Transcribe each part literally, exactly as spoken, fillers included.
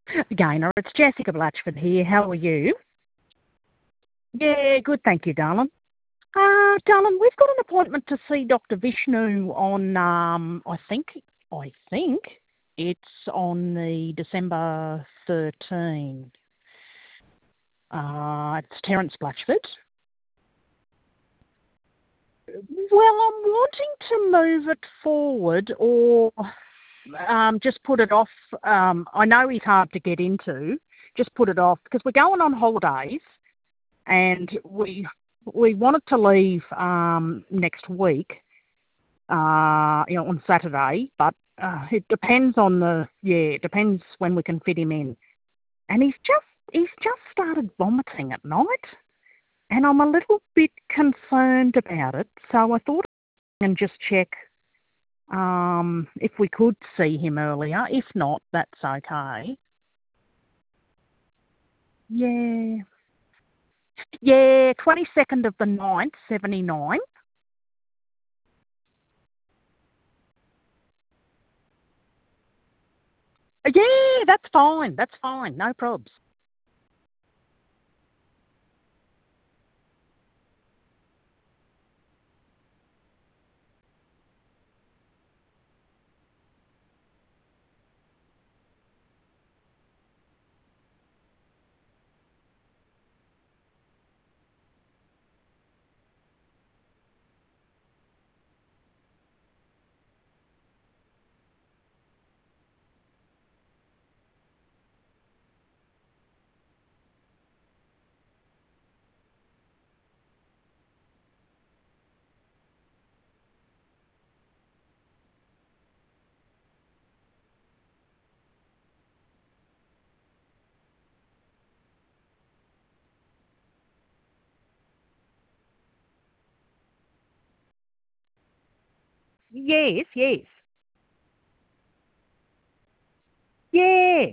Gaynor, it's Jessica Blatchford here. How are you? Yeah, good, thank you, darling. Uh, darling, we've got an appointment to see Doctor Vishnu on, um, I think, I think it's on the December thirteenth. Uh, it's Terence Blatchford. Well, I'm wanting to move it forward or um, just put it off. Um, I know he's hard to get into. Just put it off because we're going on holidays and we we wanted to leave um, next week, uh, you know, on Saturday, but uh, it depends on the yeah, it depends when we can fit him in. And he's just he's just started vomiting at night, and I'm a little bit concerned about it. So I thought and just check um, if we could see him earlier. If not, that's okay. Yeah, yeah, twenty second of the ninth, seventy nine. Yeah, that's fine. That's fine. No probs. Yes, yes. Yeah.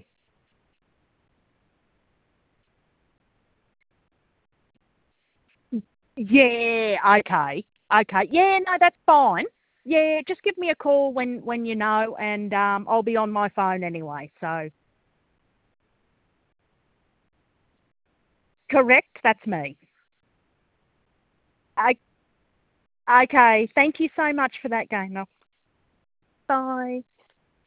Yeah, okay. Okay. Yeah, no, that's fine. Yeah, just give me a call when, when you know, and um, I'll be on my phone anyway. So, correct, that's me. I, okay, thank you so much for that, Gaynor. Bye.